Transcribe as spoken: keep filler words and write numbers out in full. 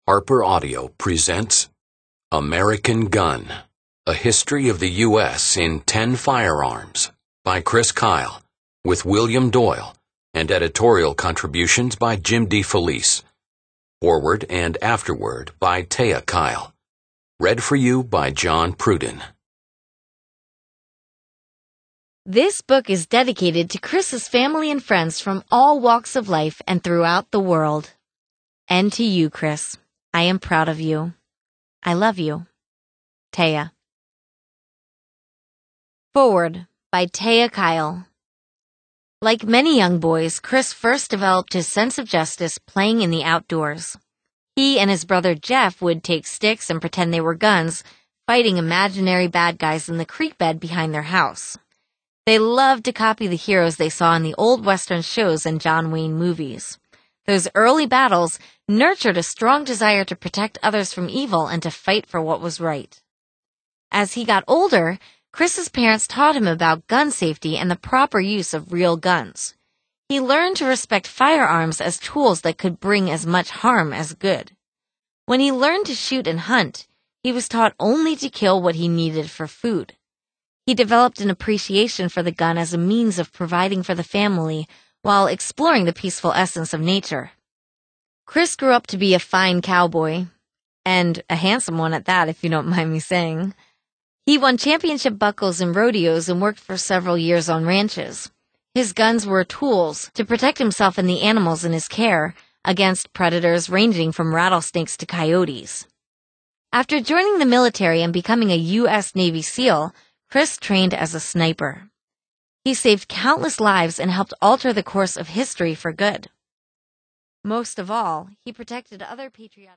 Harper Audio presents American Gun, A History of the U S in ten Firearms by Chris Kyle, with William Doyle, and editorial contributions by Jim DeFelice. Forward and afterword by Taya Kyle. Read for you by John Pruden. This book is dedicated to Chris's family and friends from all walks of life and throughout the world. And to you, Chris. I am proud of you. I love you. Taya. Forward by Taya Kyle. Like many young boys, Chris first developed his sense of justice playing in the outdoors. He and his brother Jeff would take sticks and pretend they were guns, fighting imaginary bad guys in the creek bed behind their house. They loved to copy the heroes they saw in the old Western shows and John Wayne movies. Those early battles nurtured a strong desire to protect others from evil and to fight for what was right. As he got older, Chris's parents taught him about gun safety and the proper use of real guns. He learned to respect firearms as tools that could bring as much harm as good. When he learned to shoot and hunt, he was taught only to kill what he needed for food. He developed an appreciation for the gun as a means of providing for the family while exploring the peaceful essence of nature. Chris grew up to be a fine cowboy, and a handsome one at that, if you don't mind me saying. He won championship buckles in rodeos and worked for several years on ranches. His guns were tools to protect himself and the animals in his care against predators ranging from rattlesnakes to coyotes. After joining the military and becoming a U S Navy SEAL, Chris trained as a sniper. He saved countless lives and helped alter the course of history for good. Most of all, he protected other patriotic